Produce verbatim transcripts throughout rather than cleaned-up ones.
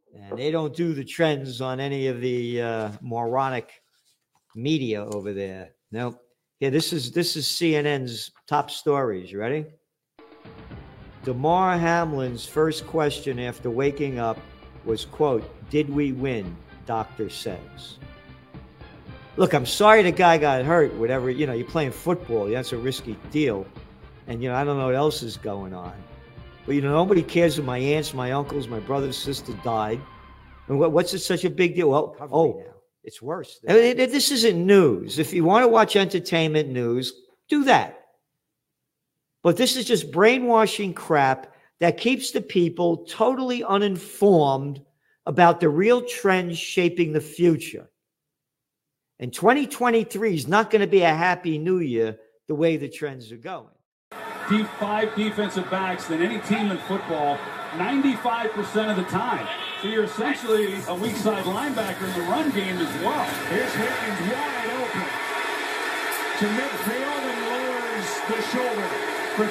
And they don't do the trends on any of the uh, moronic media over there. No. Yeah, this is this is C N N's top stories. You ready? Damar Hamlin's first question after waking up was, quote, "Did we win?" Doctor says. Look, I'm sorry the guy got hurt. Whatever, you know, you're playing football. That's a risky deal. And, you know, I don't know what else is going on. But, you know, nobody cares if my aunts, my uncles, my brother's sister died. And what, what's it such a big deal? Well, oh, now. It's worse. I mean, this isn't news. If you want to watch entertainment news, do that. But this is just brainwashing crap that keeps the people totally uninformed about the real trends shaping the future. And twenty twenty-three is not going to be a happy new year the way the trends are going. Deep five defensive backs than any team in football ninety-five percent of the time. So you're essentially a weak side linebacker in the run game as well. Here's Higgins wide open to midfield and lowers the shoulder for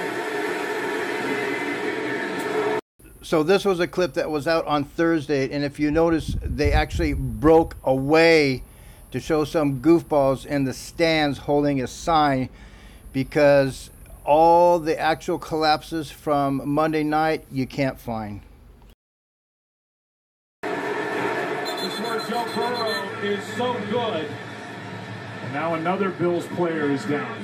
thirteen. So this was a clip that was out on Thursday, and if you notice, they actually broke away to show some goofballs in the stands holding a sign, because all the actual collapses from Monday night you can't find. This is where Joe Burrow is so good. And now another Bills player is down.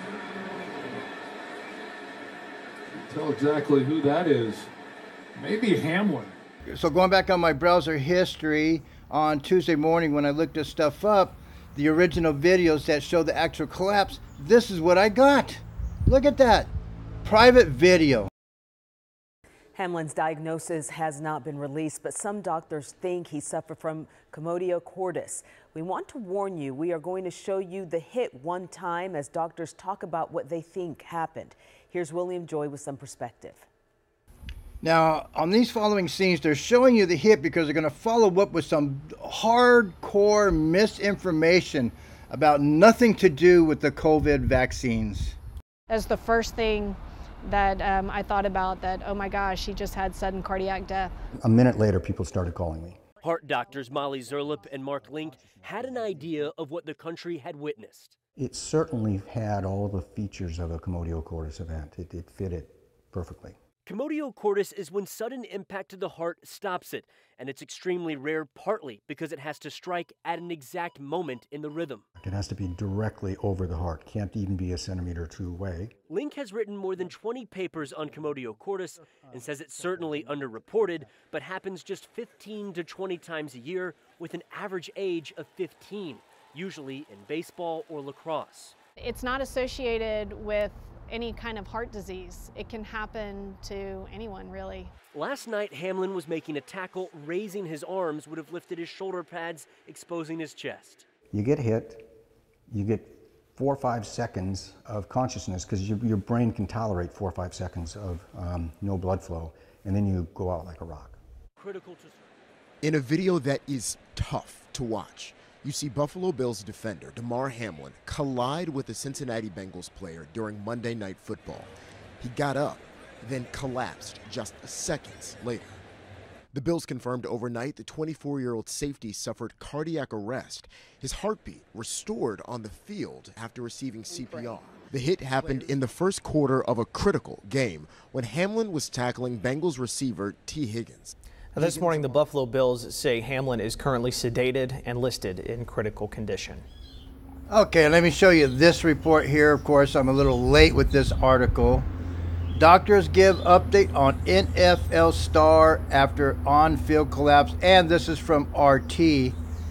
Tell exactly who that is. Maybe Hamlin. So going back on my browser history, on Tuesday morning when I looked this stuff up, the original videos that show the actual collapse, this is what I got. Look at that. Private video. Hamlin's diagnosis has not been released, but some doctors think he suffered from commotio cordis. We want to warn you, we are going to show you the hit one time as doctors talk about what they think happened. Here's William Joy with some perspective. Now, on these following scenes, they're showing you the hit because they're going to follow up with some hardcore misinformation about nothing to do with the COVID vaccines. As the first thing that um, I thought about, that, oh my gosh, he just had sudden cardiac death. A minute later, people started calling me. Heart doctors Molly Zerlip and Mark Link had an idea of what the country had witnessed. It certainly had all the features of a commotio cordis event. It, it fit it perfectly. Commotio cordis is when sudden impact to the heart stops it, and it's extremely rare partly because it has to strike at an exact moment in the rhythm. It has to be directly over the heart, can't even be a centimeter or two away. Link has written more than twenty papers on commotio cordis and says it's certainly underreported, but happens just fifteen to twenty times a year with an average age of fifteen, usually in baseball or lacrosse. It's not associated with any kind of heart disease. It can happen to anyone, really. Last night, Hamlin was making a tackle. Raising his arms would have lifted his shoulder pads, exposing his chest. You get hit, you get four or five seconds of consciousness because your, your brain can tolerate four or five seconds of um, no blood flow, and then you go out like a rock. Critical to... In a video that is tough to watch, you see Buffalo Bills defender Damar Hamlin collide with a Cincinnati Bengals player during Monday Night Football. He got up, then collapsed just seconds later. The Bills confirmed overnight the twenty-four-year-old safety suffered cardiac arrest. His heartbeat restored on the field after receiving C P R. The hit happened in the first quarter of a critical game when Hamlin was tackling Bengals receiver T. Higgins. Now, this morning, the Buffalo Bills say Hamlin is currently sedated and listed in critical condition. Okay, let me show you this report here. Of course, I'm a little late with this article. Doctors give update on N F L star after on-field collapse, and this is from R T.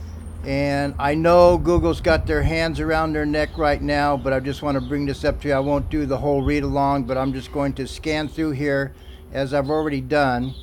And I know Google's got their hands around their neck right now, but I just want to bring this up to you. I won't do the whole read along, but I'm just going to scan through here as I've already done.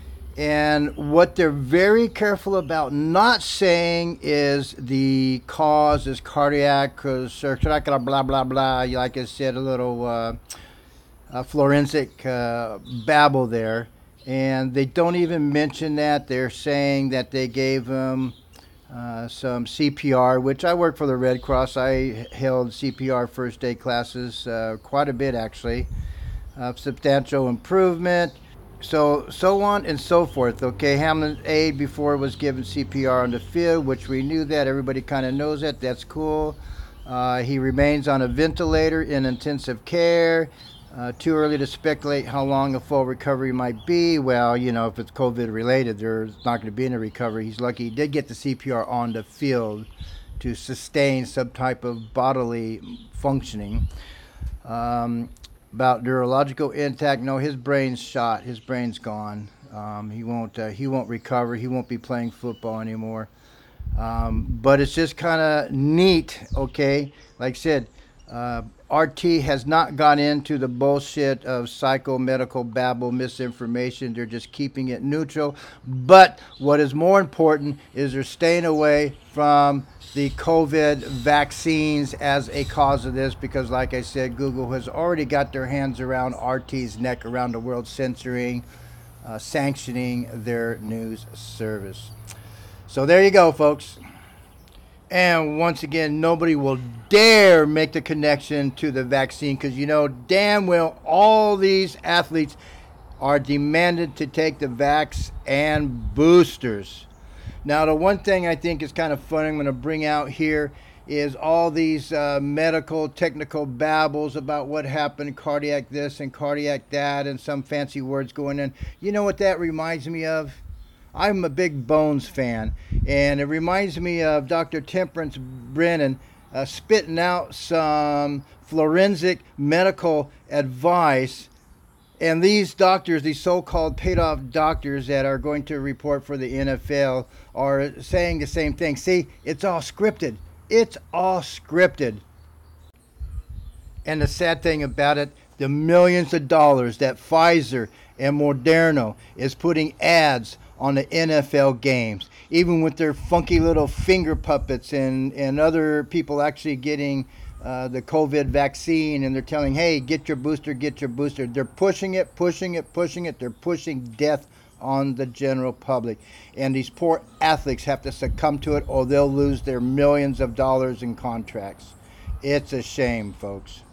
And what they're very careful about not saying is the cause is cardiac, or blah, blah, blah. Like I said, a little uh, uh, forensic uh, babble there. And they don't even mention that. They're saying that they gave him uh, some C P R, which I work for the Red Cross. I held C P R first aid classes uh, quite a bit, actually. Uh, substantial improvement. So, so on and so forth. Okay, Hamlin's aide before was given C P R on the field, which we knew that. Everybody kind of knows that. That's cool. Uh, he remains on a ventilator in intensive care. Uh, too early to speculate how long a full recovery might be. Well, you know, if it's COVID related, there's not going to be any recovery. He's lucky he did get the C P R on the field to sustain some type of bodily functioning. Um, about neurological intact, no, his brain's shot. His brain's gone. Um, he won't. Uh, he won't recover. He won't be playing football anymore. Um, but it's just kind of neat, okay? Like I said, uh, R T has not gone into the bullshit of psychomedical babble misinformation. They're just keeping it neutral. But what is more important is they're staying away from the COVID vaccines as a cause of this, because like I said, Google has already got their hands around R T's neck around the world, censoring, uh, sanctioning their news service. So there you go, folks. And once again, nobody will dare make the connection to the vaccine, because you know damn well all these athletes are demanded to take the vax and boosters. Now, the one thing I think is kind of funny I'm going to bring out here is all these uh, medical technical babbles about what happened, cardiac this and cardiac that, and some fancy words going in. You know what that reminds me of? I'm a big Bones fan, and it reminds me of Doctor Temperance Brennan uh, spitting out some forensic medical advice. And these doctors, these so-called paid-off doctors that are going to report for the N F L, are saying the same thing. See, it's all scripted. It's all scripted. And the sad thing about it, the millions of dollars that Pfizer and Moderna is putting ads on the N F L games, even with their funky little finger puppets and, and other people actually getting uh, the COVID vaccine, and they're telling, hey, get your booster, get your booster. They're pushing it, pushing it, pushing it. They're pushing death on the general public. And these poor athletes have to succumb to it, or they'll lose their millions of dollars in contracts. It's a shame, folks.